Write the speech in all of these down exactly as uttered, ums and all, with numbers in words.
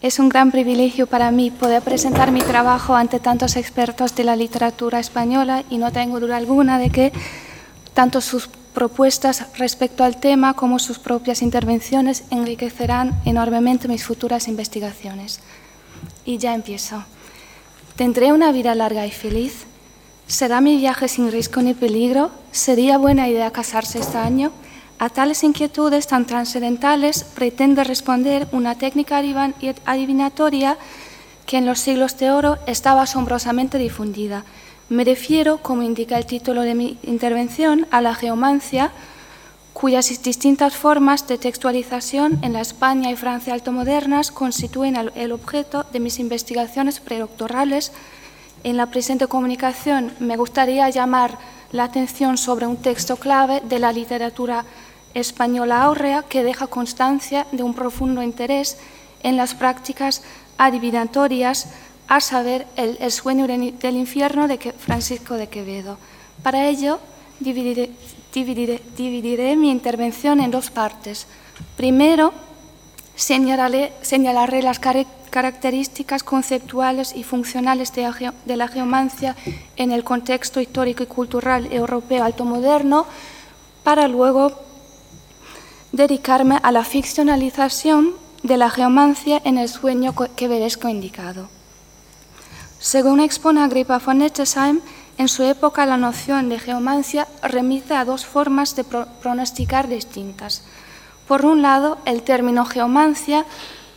Es un gran privilegio para mí poder presentar mi trabajo ante tantos expertos de la literatura española y no tengo duda alguna de que tanto sus propuestas respecto al tema como sus propias intervenciones enriquecerán enormemente mis futuras investigaciones. Y ya empiezo. ¿Tendré una vida larga y feliz? ¿Será mi viaje sin riesgo ni peligro? ¿Sería buena idea casarse este año? A tales inquietudes tan trascendentales pretende responder una técnica adivinatoria que en los siglos de oro estaba asombrosamente difundida. Me refiero, como indica el título de mi intervención, a la geomancia, cuyas distintas formas de textualización en la España y Francia altomodernas constituyen el objeto de mis investigaciones predoctorales. En la presente comunicación me gustaría llamar la atención sobre un texto clave de la literatura española áurea que deja constancia de un profundo interés en las prácticas adivinatorias, a saber, el, el sueño del infierno de Francisco de Quevedo. Para ello, dividiré, dividiré, dividiré mi intervención en dos partes. Primero, señalaré, señalaré las características conceptuales y funcionales de la, ge, de la geomancia en el contexto histórico y cultural europeo altomoderno, para luego dedicarme a la ficcionalización de la geomancia en el sueño quevedesco indicado. Según expone Agrippa von Nettesheim, en su época la noción de geomancia remite a dos formas de pro pronosticar distintas. Por un lado, el término geomancia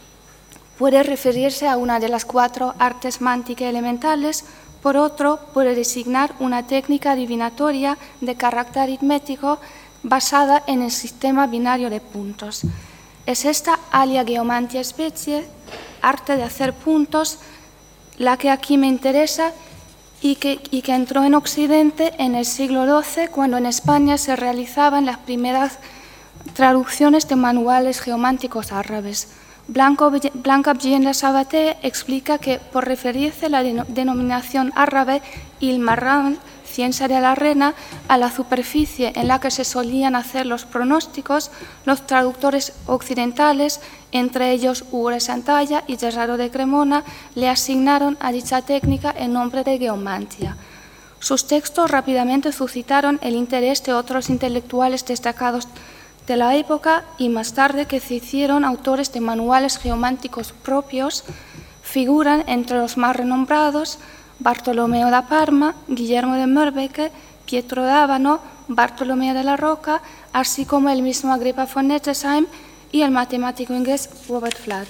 puede referirse a una de las cuatro artes mánticas elementales, por otro, puede designar una técnica adivinatoria de carácter aritmético basada en el sistema binario de puntos. Es esta alia geomantia specie, arte de hacer puntos, la que aquí me interesa y que, y que entró en Occidente en el siglo doce, cuando en España se realizaban las primeras traducciones de manuales geománticos árabes. Blanco, Blanca Bgienda Sabaté explica que, por referirse la denominación árabe Ilmarran, ciencia de la arena, a la superficie en la que se solían hacer los pronósticos, los traductores occidentales, entre ellos Hugo de Santalla y Gerardo de Cremona, le asignaron a dicha técnica el nombre de geomantia. Sus textos rápidamente suscitaron el interés de otros intelectuales destacados de la época y más tarde que se hicieron autores de manuales geománticos propios. Figuran entre los más renombrados Bartolomeo da Parma, Guillermo de Moerbeke, Pietro d'Abano, Bartolomeo de la Roca, así como el mismo Agrippa von Nettesheim y el matemático inglés Robert Flatt.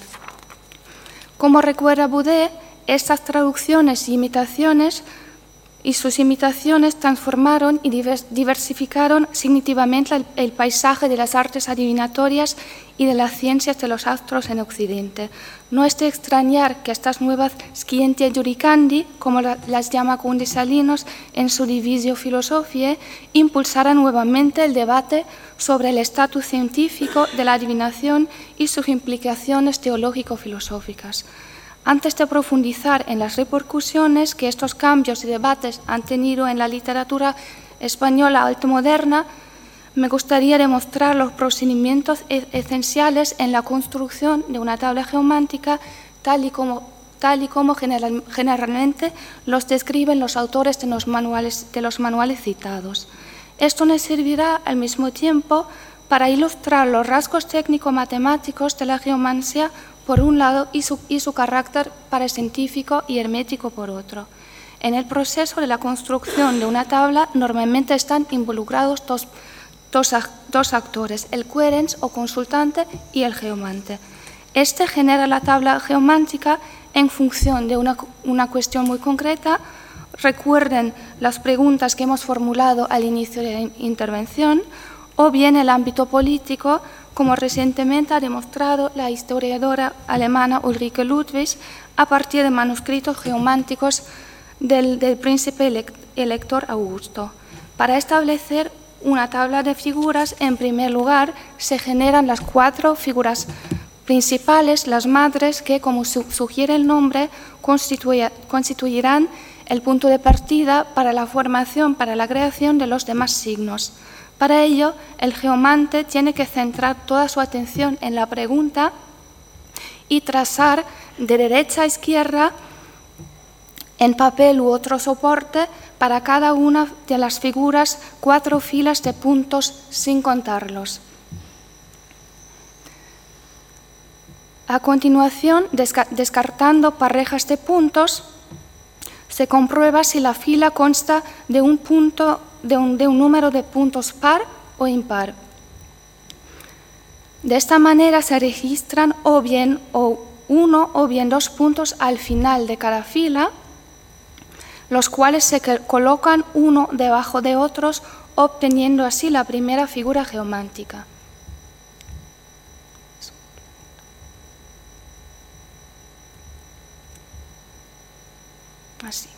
Como recuerda Boudet, estas traducciones y imitaciones y sus imitaciones transformaron y diversificaron significativamente el, el paisaje de las artes adivinatorias y de las ciencias de los astros en Occidente. No es de extrañar que estas nuevas scientia judicandi, como la, las llama Conde Salinos en su Divisio Philosophiae, impulsaran nuevamente el debate sobre el estatus científico de la adivinación y sus implicaciones teológico-filosóficas. Antes de profundizar en las repercusiones que estos cambios y debates han tenido en la literatura española altomoderna, me gustaría demostrar los procedimientos esenciales en la construcción de una tabla geomántica, tal y como, tal y como general, generalmente los describen los autores de los, manuales, de los manuales citados. Esto nos servirá al mismo tiempo para ilustrar los rasgos técnico-matemáticos de la geomancia por un lado y su, y su carácter parecientífico y hermético por otro. En el proceso de la construcción de una tabla normalmente están involucrados dos, dos, dos actores, el querens o consultante y el geomante. Este genera la tabla geomántica en función de una, una cuestión muy concreta. Recuerden las preguntas que hemos formulado al inicio de la intervención, o bien el ámbito político, como recientemente ha demostrado la historiadora alemana Ulrike Ludwig a partir de manuscritos geománticos del, del príncipe elector Augusto. Para establecer una tabla de figuras, en primer lugar, se generan las cuatro figuras principales, las madres, que, como su, sugiere el nombre, constituirán el punto de partida para la formación, para la creación de los demás signos. Para ello, el geomante tiene que centrar toda su atención en la pregunta y trazar de derecha a izquierda en papel u otro soporte para cada una de las figuras cuatro filas de puntos sin contarlos. A continuación, descartando parejas de puntos, se comprueba si la fila consta de un, punto, de un, de un número de puntos par o impar. De esta manera se registran o bien o uno o bien dos puntos al final de cada fila, los cuales se colocan uno debajo de otros, obteniendo así la primera figura geomántica. Así.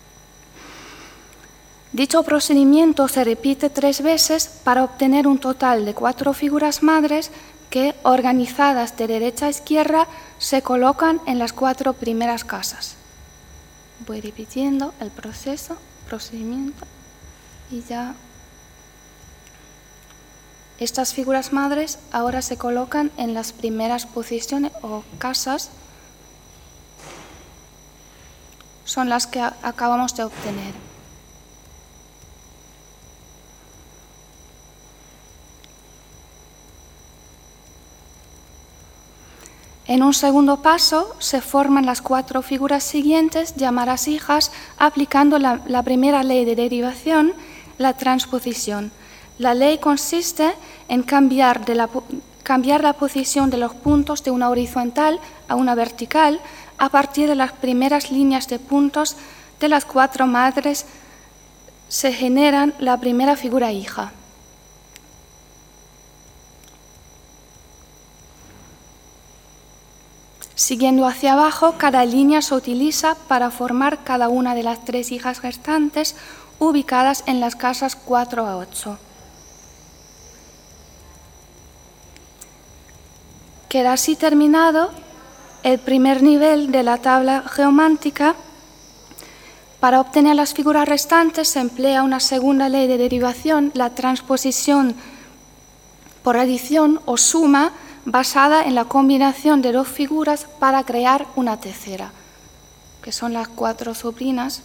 Dicho procedimiento se repite tres veces para obtener un total de cuatro figuras madres que, organizadas de derecha a izquierda, se colocan en las cuatro primeras casas. Voy repitiendo el proceso, procedimiento, y ya estas figuras madres ahora se colocan en las primeras posiciones o casas, son las que acabamos de obtener. En un segundo paso, se forman las cuatro figuras siguientes, llamadas hijas, aplicando la, la primera ley de derivación, la transposición. La ley consiste en cambiar, de la, cambiar la posición de los puntos de una horizontal a una vertical a partir de las primeras líneas de puntos de las cuatro madres. Se generan la primera figura hija. Siguiendo hacia abajo, cada línea se utiliza para formar cada una de las tres hijas restantes ubicadas en las casas cuatro a ocho. Queda así terminado el primer nivel de la tabla geomántica. Para obtener las figuras restantes se emplea una segunda ley de derivación, la transposición por adición o suma, basada en la combinación de dos figuras para crear una tercera, que son las cuatro sobrinas.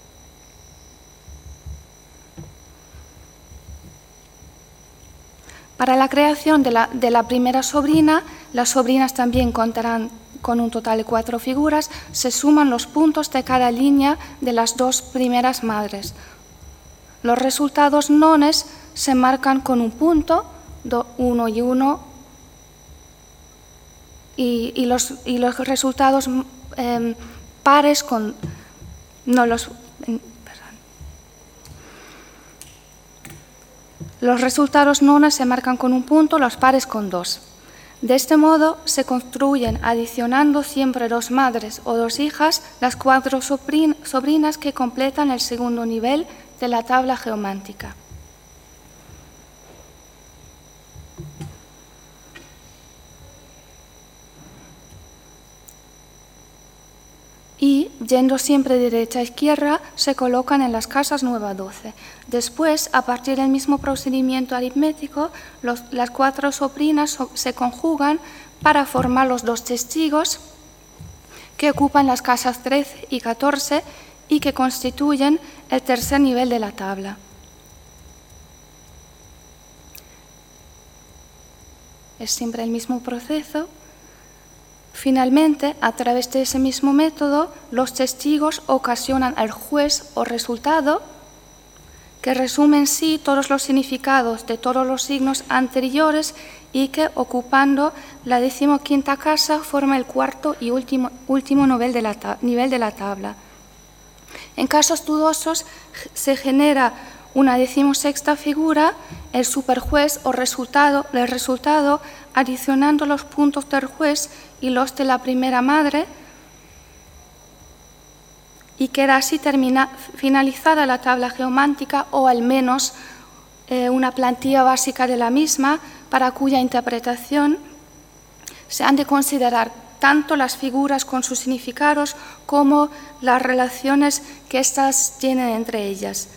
Para la creación de la, de la primera sobrina, las sobrinas también contarán con un total de cuatro figuras. Se suman los puntos de cada línea de las dos primeras madres. Los resultados nones se marcan con un punto, do, uno y uno, y, y, los, y los resultados eh, pares con... No, los... Los resultados nones se marcan con un punto, los pares con dos. De este modo se construyen, adicionando siempre dos madres o dos hijas, las cuatro sobrinas que completan el segundo nivel de la tabla geomántica. Y, yendo siempre de derecha a izquierda, se colocan en las casas nueve a doce. Después, a partir del mismo procedimiento aritmético, los, las cuatro sobrinas so, se conjugan para formar los dos testigos que ocupan las casas trece y catorce y que constituyen el tercer nivel de la tabla. Es siempre el mismo proceso. Finalmente, a través de ese mismo método, los testigos ocasionan el juez o resultado que resume en sí todos los significados de todos los signos anteriores y que, ocupando la decimoquinta casa, forma el cuarto y último, último nivel de, la nivel de la tabla. En casos dudosos, se genera una decimosexta figura, el superjuez o resultado, el resultado, adicionando los puntos del juez y los de la primera madre, y queda así termina, finalizada la tabla geomántica, o al menos eh, una plantilla básica de la misma, para cuya interpretación se han de considerar tanto las figuras con sus significados como las relaciones que éstas tienen entre ellas.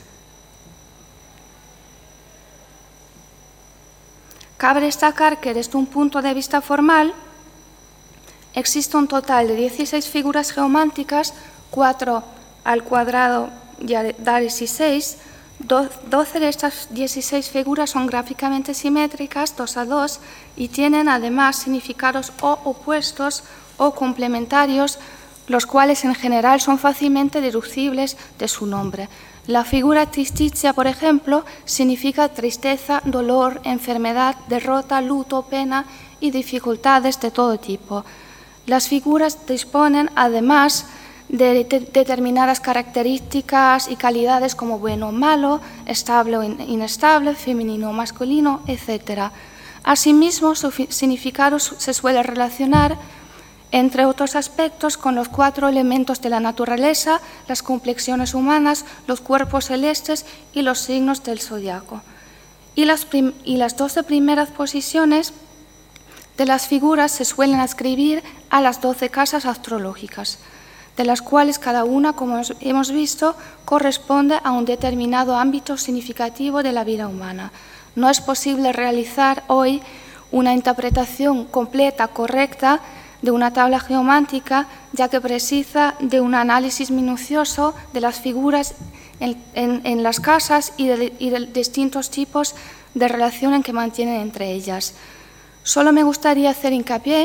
Cabe destacar que desde un punto de vista formal, existe un total de dieciséis figuras geománticas, cuatro al cuadrado da dieciséis, doce de estas dieciséis figuras son gráficamente simétricas, dos a dos, y tienen además significados o opuestos o complementarios, los cuales en general son fácilmente deducibles de su nombre. La figura tristitia, por ejemplo, significa tristeza, dolor, enfermedad, derrota, luto, pena y dificultades de todo tipo. Las figuras disponen, además, de determinadas características y calidades como bueno o malo, estable o inestable, femenino o masculino, etcétera. Asimismo, su significado se suele relacionar, entre otros aspectos, con los cuatro elementos de la naturaleza, las complexiones humanas, los cuerpos celestes y los signos del zodiaco. Y las, y las doce primeras posiciones de las figuras se suelen adscribir a las doce casas astrológicas, de las cuales cada una, como hemos visto, corresponde a un determinado ámbito significativo de la vida humana. No es posible realizar hoy una interpretación completa, correcta, de una tabla geomántica, ya que precisa de un análisis minucioso de las figuras en, en, en las casas y de, y de distintos tipos de relación en que mantienen entre ellas. Solo me gustaría hacer hincapié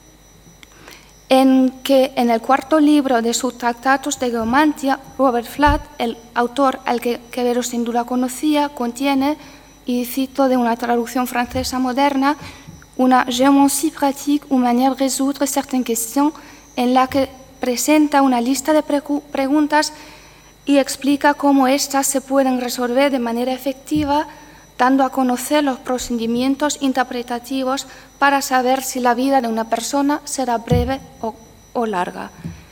en que en el cuarto libro de su Tractatus de Geomantia, Robert Flatt, el autor al que Quevedo sin duda conocía, contiene, y cito de una traducción francesa moderna, una géomancie pratique ou manière de résoudre certaines questions, en la que presenta una lista de preguntas y explica cómo éstas se pueden resolver de manera efectiva, dando a conocer los procedimientos interpretativos para saber si la vida de una persona será breve o, o larga.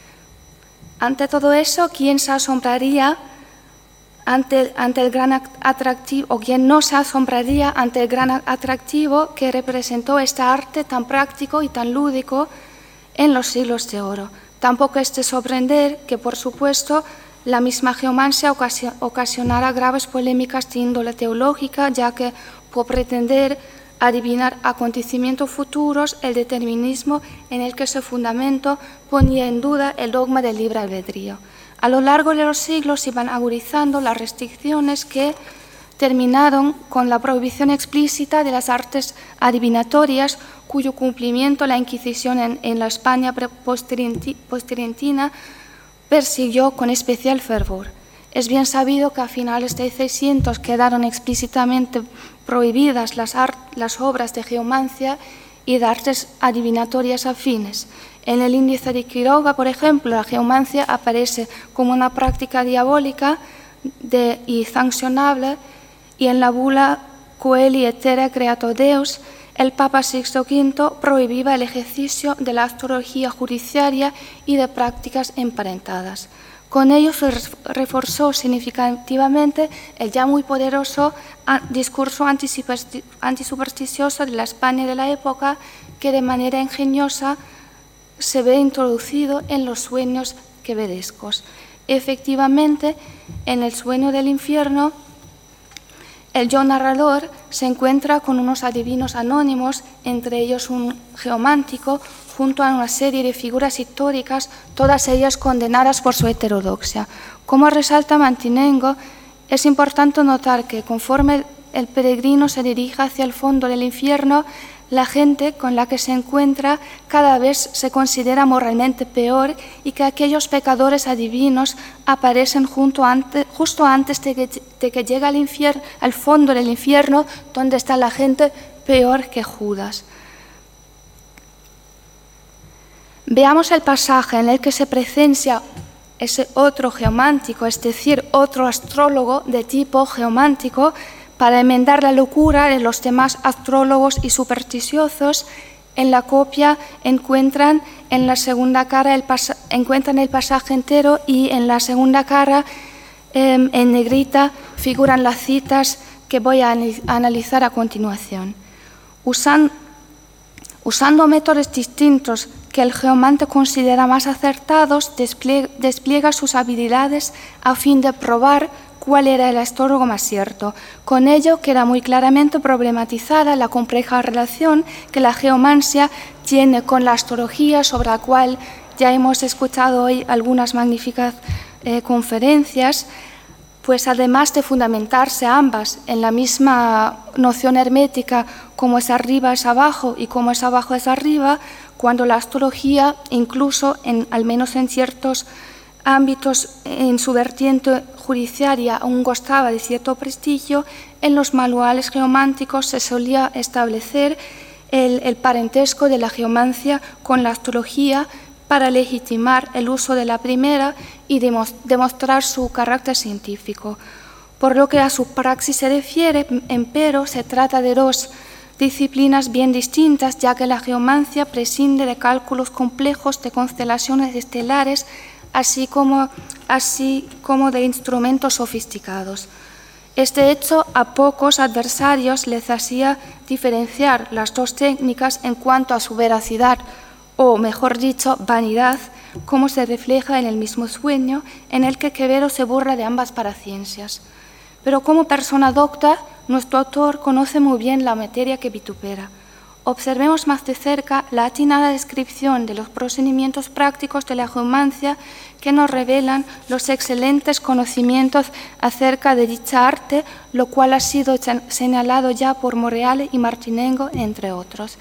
Ante todo eso, ¿quién se asombraría ante, ante el gran atractivo, o quién no se asombraría ante el gran atractivo que representó este arte tan práctico y tan lúdico en los siglos de oro? Tampoco es de sorprender que, por supuesto, la misma geomancia ocasionara graves polémicas de índole teológica, ya que, por pretender adivinar acontecimientos futuros, el determinismo en el que se fundamentó ponía en duda el dogma del libre albedrío. A lo largo de los siglos iban agudizando las restricciones que terminaron con la prohibición explícita de las artes adivinatorias, cuyo cumplimiento la Inquisición en, en la España post-tridentina persiguió con especial fervor. Es bien sabido que a finales de seiscientos quedaron explícitamente prohibidas las, las obras de geomancia y de artes adivinatorias afines. En el índice de Quiroga, por ejemplo, la geomancia aparece como una práctica diabólica de, y sancionable, y en la bula Coeli Etere Creator Deus, el Papa Sixto V prohibía el ejercicio de la astrología judiciaria y de prácticas emparentadas. Con ello se reforzó significativamente el ya muy poderoso discurso antisupersticioso de la España de la época, que de manera ingeniosa se ve introducido en los sueños quevedescos. Efectivamente, en el sueño del infierno, el yo narrador se encuentra con unos adivinos anónimos, entre ellos un geomántico, junto a una serie de figuras históricas, todas ellas condenadas por su heterodoxia. Como resalta Mantinengo, es importante notar que conforme el peregrino se dirige hacia el fondo del infierno, la gente con la que se encuentra cada vez se considera moralmente peor, y que aquellos pecadores adivinos aparecen junto ante, justo antes de que, de que llegue al, infierno, al fondo del infierno, donde está la gente peor que Judas. Veamos el pasaje en el que se presencia ese otro geomántico, es decir, otro astrólogo de tipo geomántico, para enmendar la locura de los demás astrólogos y supersticiosos. En la copia encuentran en la segunda cara el, encuentran el pasaje entero, y en la segunda cara, eh, en negrita, figuran las citas que voy a analizar a continuación. Usan, usando métodos distintos que el geomante considera más acertados, despliega, despliega sus habilidades a fin de probar cuál era el astrólogo más cierto. Con ello queda muy claramente problematizada la compleja relación que la geomancia tiene con la astrología, sobre la cual ya hemos escuchado hoy algunas magníficas eh, conferencias, pues además de fundamentarse ambas en la misma noción hermética, como es arriba es abajo y como es abajo es arriba, cuando la astrología, incluso en, al menos en ciertos ámbitos, en su vertiente judiciaria aún gozaba de cierto prestigio, en los manuales geománticos se solía establecer el, el parentesco de la geomancia con la astrología para legitimar el uso de la primera y demostrar su carácter científico. Por lo que a su praxis se refiere, empero, se trata de dos disciplinas bien distintas, ya que la geomancia prescinde de cálculos complejos de constelaciones estelares, así como, así como de instrumentos sofisticados. Este hecho a pocos adversarios les hacía diferenciar las dos técnicas en cuanto a su veracidad, o mejor dicho, vanidad, como se refleja en el mismo sueño, en el que Quevedo se burla de ambas paraciencias. Pero como persona docta, nuestro autor conoce muy bien la materia que vitupera. Observemos más de cerca la atinada descripción de los procedimientos prácticos de la geomancia que nos revelan los excelentes conocimientos acerca de dicha arte, lo cual ha sido señalado ya por Morreale y Martinengo, entre otros.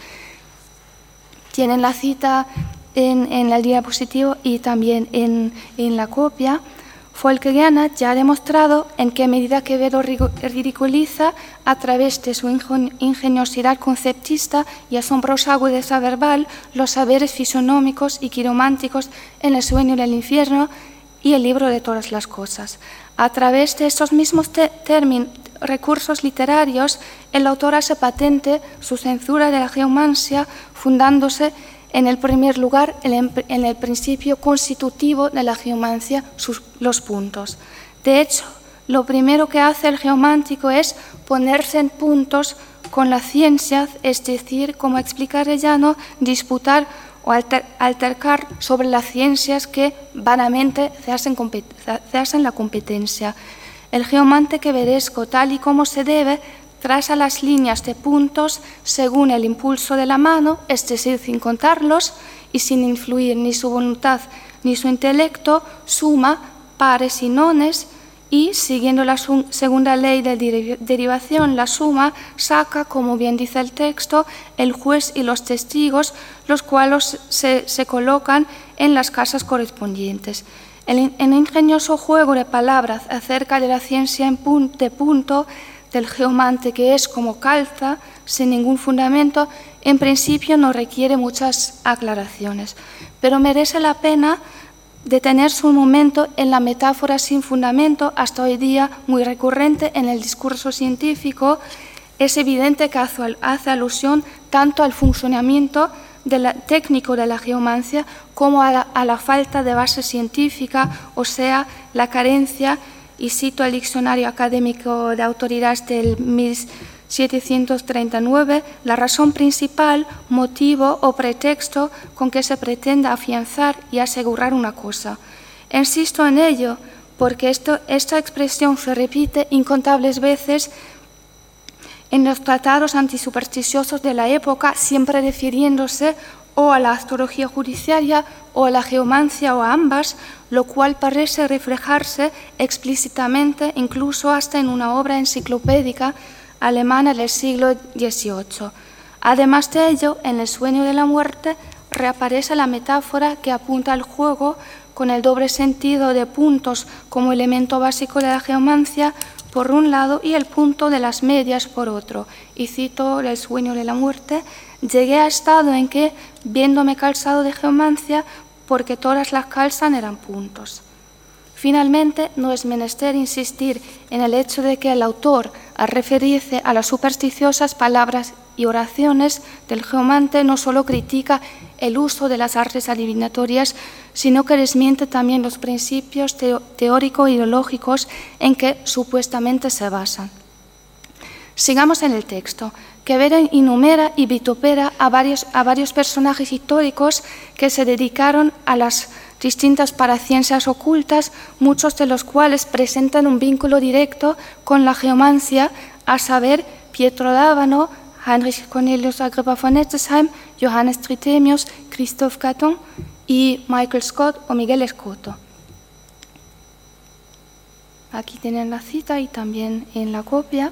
Tienen la cita en, en el diapositivo y también en, en la copia. Folkeliana ya ha demostrado en qué medida Quevedo ridiculiza a través de su ingeniosidad conceptista y asombrosa agudeza verbal los saberes fisonómicos y quirománticos en El sueño del infierno y El libro de todas las cosas. A través de estos mismos términos, recursos literarios, el autor hace patente su censura de la geomancia, fundándose en el primer lugar en el principio constitutivo de la geomancia, sus, los puntos. De hecho, lo primero que hace el geomántico es ponerse en puntos con la ciencia, es decir, como explica Arellano, disputar o alter, altercar sobre las ciencias que vanamente se hacen, se hacen la competencia. El geomante quevedesco, tal y como se debe, traza las líneas de puntos según el impulso de la mano, es decir, sin contarlos y sin influir ni su voluntad ni su intelecto, suma pares y nones y, siguiendo la segunda ley de derivación, la suma saca, como bien dice el texto, el juez y los testigos, los cuales se, se colocan en las casas correspondientes. El, el ingenioso juego de palabras acerca de la ciencia en punto, de punto del geomante, que es como calza, sin ningún fundamento, en principio no requiere muchas aclaraciones, pero merece la pena detenerse un momento en la metáfora sin fundamento, hasta hoy día muy recurrente en el discurso científico. Es evidente que hace alusión tanto al funcionamiento de la, técnico de la geomancia como a la, a la falta de base científica, o sea, la carencia, y cito el Diccionario Académico de Autoridades del mil setecientos treinta y nueve, la razón principal, motivo o pretexto con que se pretenda afianzar y asegurar una cosa. Insisto en ello porque esto, esta expresión se repite incontables veces en los tratados antisupersticiosos de la época, siempre refiriéndose o a la astrología judiciaria o a la geomancia o a ambas, lo cual parece reflejarse explícitamente incluso hasta en una obra enciclopédica alemana del siglo dieciocho. Además de ello, en El sueño de la muerte reaparece la metáfora que apunta al juego con el doble sentido de puntos como elemento básico de la geomancia por un lado y el punto de las medias por otro. Y cito El sueño de la muerte: llegué a estado en que, viéndome calzado de geomancia, porque todas las calzan eran puntos. Finalmente, no es menester insistir en el hecho de que el autor, al referirse a las supersticiosas palabras y oraciones del geomante, no solo critica el uso de las artes adivinatorias, sino que desmiente también los principios teórico-ideológicos en que supuestamente se basan. Sigamos en el texto. Quevedo enumera y vitupera a varios, a varios personajes históricos que se dedicaron a las distintas paraciencias ocultas, muchos de los cuales presentan un vínculo directo con la geomancia, a saber, Pietro D'Abano, Heinrich Cornelius Agrippa von Nettesheim Johannes Trithemius, Christophe Caton y Michael Scott o Miguel Escoto. Aquí tienen la cita y también en la copia.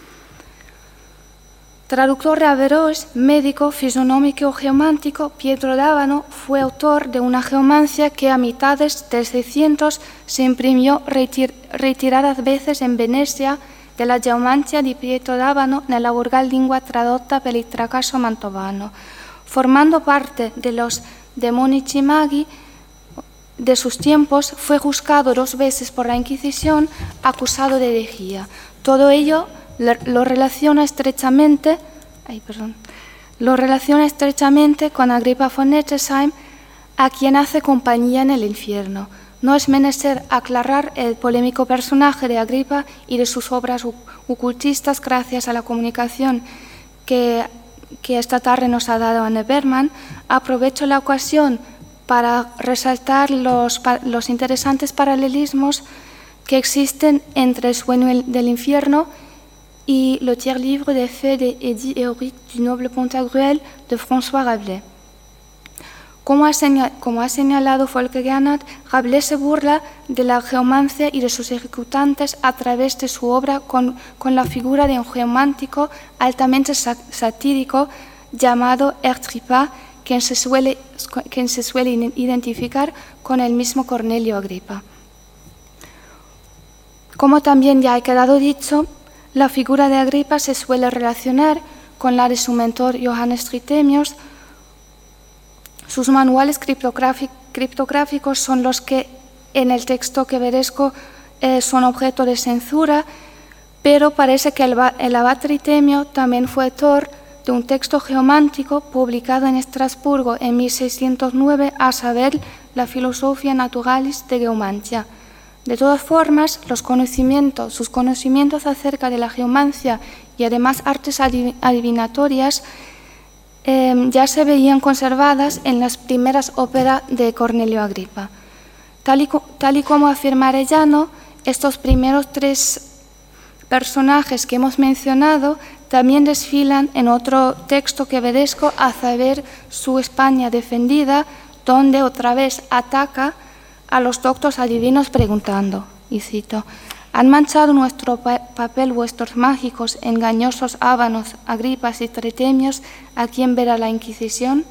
Traductor de Averroes, médico, fisonómico geomántico, Pietro d'Abano fue autor de una geomancia que a mitades del seiscientos se imprimió retir retiradas veces en Venecia de la geomancia di Pietro d'Abano nella vulgar lingua tradotta per il fracasso mantovano, formando parte de los demonici maghi de sus tiempos. Fue juzgado dos veces por la Inquisición, acusado de herejía. Todo ello lo relaciona estrechamente, ay, perdón, lo relaciona estrechamente con Agrippa von Nettesheim, a quien hace compañía en el infierno. No es menester aclarar el polémico personaje de Agrippa y de sus obras ocultistas gracias a la comunicación que, que esta tarde nos ha dado Anne Berman. Aprovecho la ocasión para resaltar los, los interesantes paralelismos que existen entre el sueño del infierno y le tiers livre des faits de Edith Eoric du noble Pantagruel de François Rabelais. Como ha, como ha señalado Folke Gernert, Rabelais se burla de la geomancia y de sus ejecutantes a través de su obra con, con la figura de un geomántico altamente satírico llamado Ertrippa, quien se, suele, quien se suele identificar con el mismo Cornelio Agrippa. Como también ya ha quedado dicho, la figura de Agrippa se suele relacionar con la de su mentor Johannes Trithemius. Sus manuales criptográficos son los que en el texto queveresco eh, son objeto de censura, pero parece que el, el abad Trithemio también fue autor de un texto geomántico publicado en Estrasburgo en mil seiscientos nueve, a saber, la Philosophia Naturalis de Geomantia. De todas formas, los conocimientos, sus conocimientos acerca de la geomancia y además artes adivinatorias eh, ya se veían conservadas en las primeras óperas de Cornelio Agrippa. Tal y, tal y como afirma Arellano, estos primeros tres personajes que hemos mencionado también desfilan en otro texto quevedesco, a saber, Su España defendida, donde otra vez ataca a los doctos adivinos preguntando, y cito: ¿han manchado nuestro pa papel vuestros mágicos, engañosos ábanos, Agripas y Trithemios, a quien verá la Inquisición?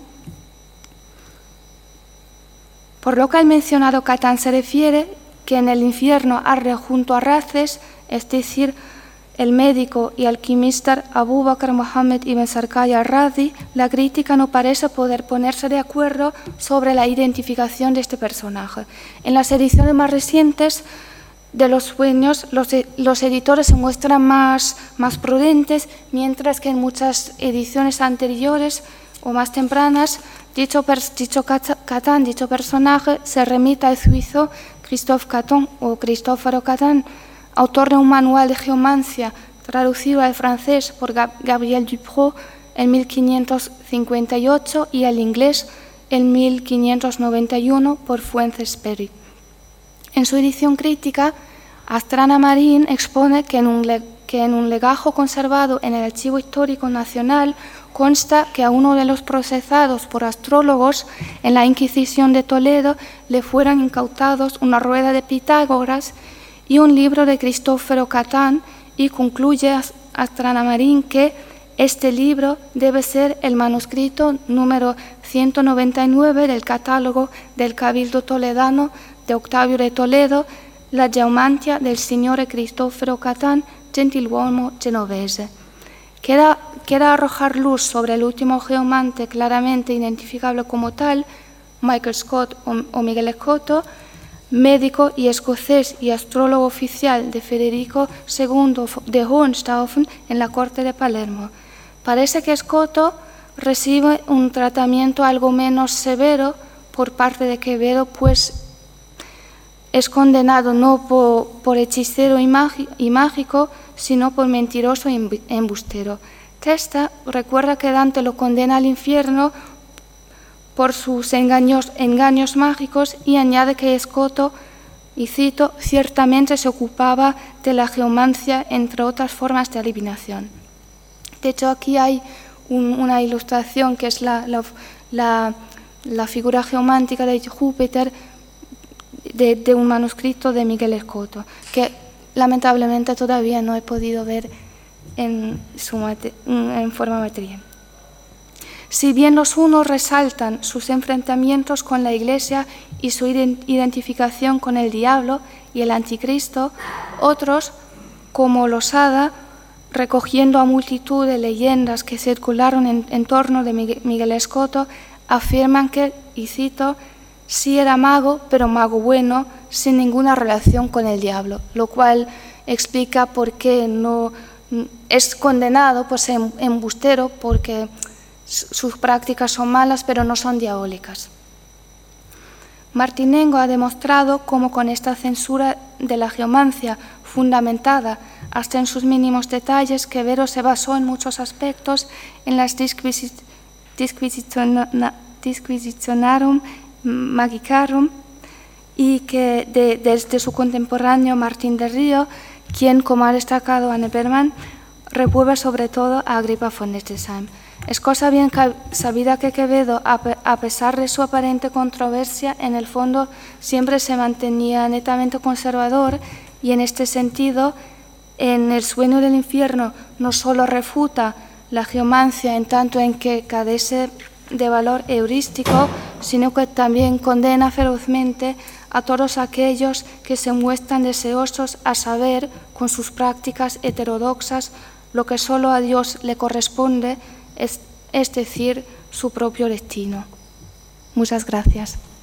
Por lo que al mencionado Catán se refiere, que en el infierno arde junto a Races, es decir, el médico y alquimista Abu Bakr Mohammed ibn Sarkaya al-Razi, la crítica no parece poder ponerse de acuerdo sobre la identificación de este personaje. En las ediciones más recientes de los sueños, los, los editores se muestran más, más prudentes, mientras que en muchas ediciones anteriores o más tempranas, dicho, dicho Catán, dicho personaje, se remite al suizo Christophe Caton o Cristóforo Catán, autor de un manual de geomancia traducido al francés por Gabriel Duprot en mil quinientos cincuenta y ocho y al inglés en mil quinientos noventa y uno por Fuentes-Perry. En su edición crítica, Astrana Marín expone que en, un que en un legajo conservado en el Archivo Histórico Nacional consta que a uno de los procesados por astrólogos en la Inquisición de Toledo le fueran incautados una rueda de Pitágoras y un libro de Cristóforo Catán, y concluye Astrana Marín que este libro debe ser el manuscrito número ciento noventa y nueve del catálogo del Cabildo Toledano de Octavio de Toledo, la Geomantia del Signore Cristoforo Catán, gentiluomo genovese. Queda, queda arrojar luz sobre el último geomante claramente identificable como tal, Michael Scott o, o Miguel Escoto, médico y escocés y astrólogo oficial de Federico segundo de Hohenstaufen en la corte de Palermo. Parece que Escoto recibe un tratamiento algo menos severo por parte de Quevedo, pues es condenado no por, por hechicero y, magi, y mágico, sino por mentiroso e embustero. Testa recuerda que Dante lo condena al infierno por sus engaños, engaños mágicos, y añade que Escoto, y cito, ciertamente se ocupaba de la geomancia, entre otras formas de adivinación. De hecho, aquí hay un, una ilustración que es la, la, la, la figura geomántica de Júpiter de, de un manuscrito de Miguel Escoto, que lamentablemente todavía no he podido ver en, su en forma material. Si bien los unos resaltan sus enfrentamientos con la Iglesia y su identificación con el diablo y el anticristo, otros, como Losada, recogiendo a multitud de leyendas que circularon en, en torno de Miguel Escoto, afirman que, y cito, sí era mago, pero mago bueno, sin ninguna relación con el diablo, lo cual explica por qué no es condenado por ser embustero, porque sus prácticas son malas, pero no son diabólicas. Martinengo ha demostrado cómo con esta censura de la geomancia, fundamentada hasta en sus mínimos detalles, Quevedo se basó en muchos aspectos en las Disquisitionarum Magicarum, y que de, desde su contemporáneo Martín de Río, quien, como ha destacado Anne Berman, reprueba sobre todo a Agrippa von Nettesheim. Es cosa bien sabida que Quevedo, a pesar de su aparente controversia, en el fondo siempre se mantenía netamente conservador, y en este sentido, en El sueño del infierno no solo refuta la geomancia en tanto en que carece de valor heurístico, sino que también condena ferozmente a todos aquellos que se muestran deseosos a saber, con sus prácticas heterodoxas, lo que solo a Dios le corresponde, es, es decir, su propio destino. Muchas gracias.